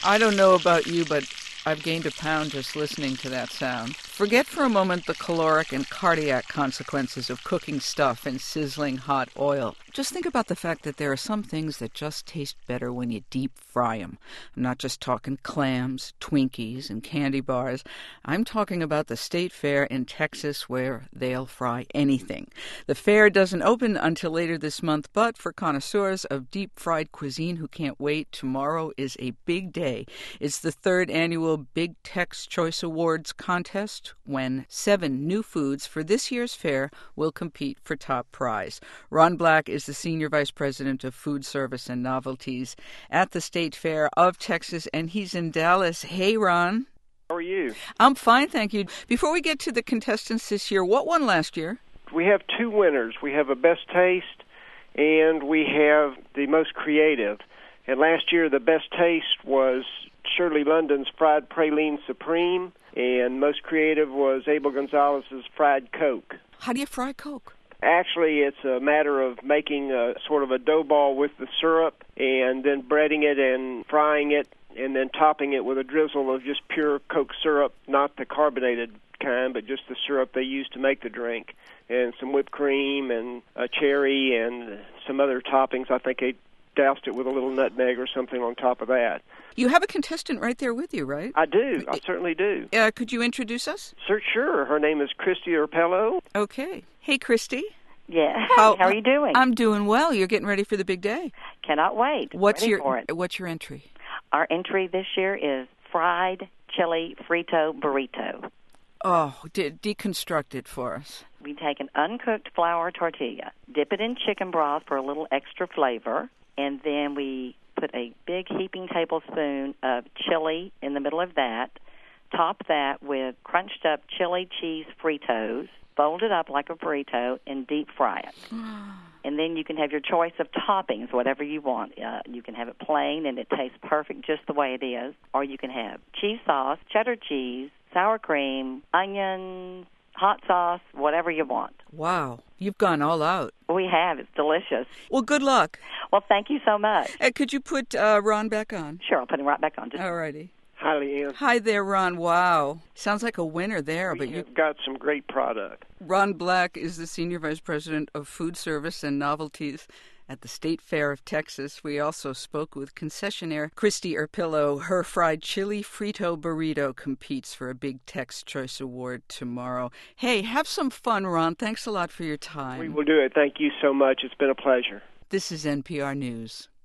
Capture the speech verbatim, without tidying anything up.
I don't know about you, but I've gained a pound just listening to that sound. Forget for a moment the caloric and cardiac consequences of cooking stuff in sizzling hot oil. Just think about the fact that there are some things that just taste better when you deep fry them. I'm not just talking clams, Twinkies, and candy bars. I'm talking about the State Fair in Texas where they'll fry anything. The fair doesn't open until later this month, but for connoisseurs of deep-fried cuisine who can't wait, tomorrow is a big day. It's the third annual Big Tex Choice Awards contest, when seven new foods for this year's fair will compete for top prize. Ron Black is the Senior Vice President of Food Service and Novelties at the State Fair of Texas, and he's in Dallas. Hey, Ron. How are you? I'm fine, thank you. Before we get to the contestants this year, what won last year? We have two winners. We have a Best Taste, and we have the Most Creative. And last year, the Best Taste was Shirley London's Fried Praline Supreme, and Most Creative was Abel Gonzalez's Fried Coke. How do you fry Coke? Actually, it's a matter of making a sort of a dough ball with the syrup and then breading it and frying it and then topping it with a drizzle of just pure Coke syrup, not the carbonated kind, but just the syrup they use to make the drink, and some whipped cream and a cherry and some other toppings. I think they doused it with a little nutmeg or something on top of that. You have a contestant right there with you, right? I do. I certainly do. Uh, could you introduce us? Sure, sure. Her name is Christy Urpello. Okay. Hey, Christy. Yeah. How, How are you doing? I'm doing well. You're getting ready for the big day. Cannot wait. What's ready your for it. What's your entry? Our entry this year is fried chili frito burrito. Oh, de- deconstruct it for us. We take an uncooked flour tortilla, dip it in chicken broth for a little extra flavor, and then we put a big heaping tablespoon of chili in the middle of that, top that with crunched up chili cheese Fritos, fold it up like a burrito, and deep fry it. And then you can have your choice of toppings, whatever you want. Uh, you can have it plain, and it tastes perfect just the way it is. Or you can have cheese sauce, cheddar cheese, sour cream, onions, hot sauce, whatever you want. Wow. You've gone all out. We have. It's delicious. Well, good luck. Well, thank you so much. Uh, could you put uh, Ron back on? Sure, I'll put him right back on. Just all righty. Hi, Leanne. Hi there, Ron. Wow. Sounds like a winner there. We but have you got some great product. Ron Black is the Senior Vice President of Food Service and Novelties at the State Fair of Texas. We also spoke with concessionaire Christy Urpillo. Her fried chili frito burrito competes for a Big Tex Choice Award tomorrow. Hey, have some fun, Ron. Thanks a lot for your time. We will do it. Thank you so much. It's been a pleasure. This is N P R News.